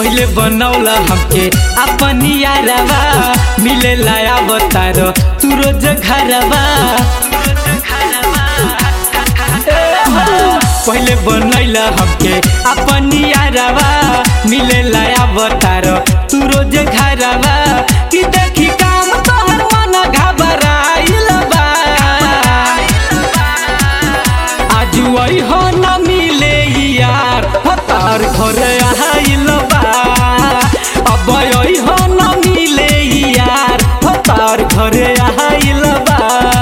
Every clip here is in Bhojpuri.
पहले बनौला हमके अपन यारवा मिले लाया बतार तू रोज घरवा। पहले बनैला हमके अपन यारवा मिले लाया बतार तू रोज घरवा कि देखी काम तोहर मन घबराइल बा। आज वही हो न मिले यार तार घर आइल बा। अब वही हो न मिले यार तार घर आइल बा।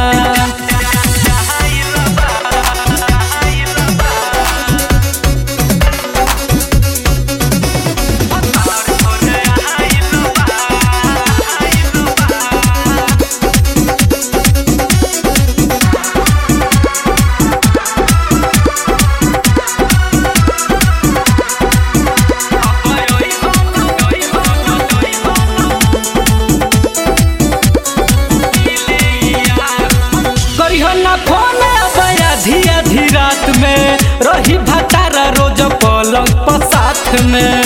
आधी रात में रही भतारा रोज पलंग पर साथ में।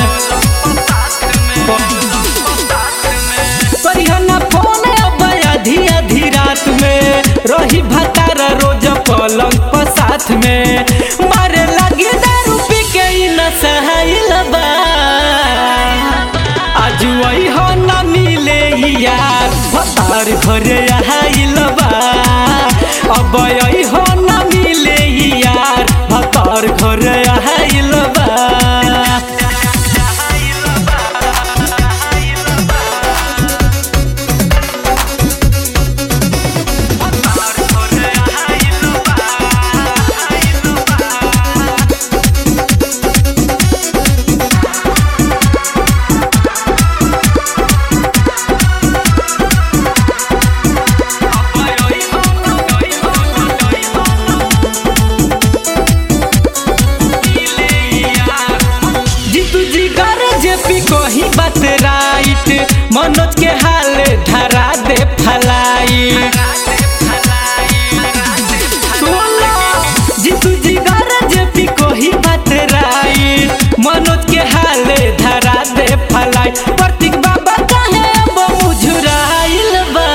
करिहना फोन अब आधी रात में रही भतारा रोज पलंग पर साथ में। मारे लगे दारू पी के नशा बा। आज वही हो न मिले यार भतार घरे आइल बा। अब वही हो न मिले यार भतार घर आइल बा। कोही बात राइट मनोज के हाल धरा दे फलाई। जीतू जी गरज भी कोही बात राइट मनोज के हाल धरा दे फलाई। प्रतीक बाबा कहे अब मुझुराइल बा।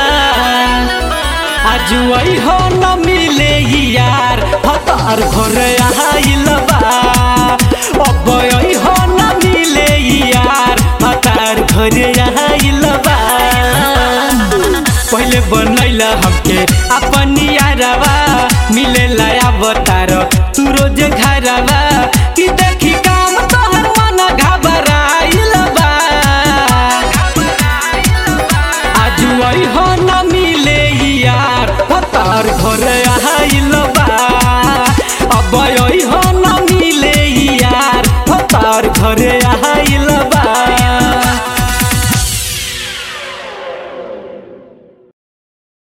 आज वही हो न मिले यार भतार घर आइल बा। अब वही हो न मिले यार भतार घर आइल बा। पहले बनैला हम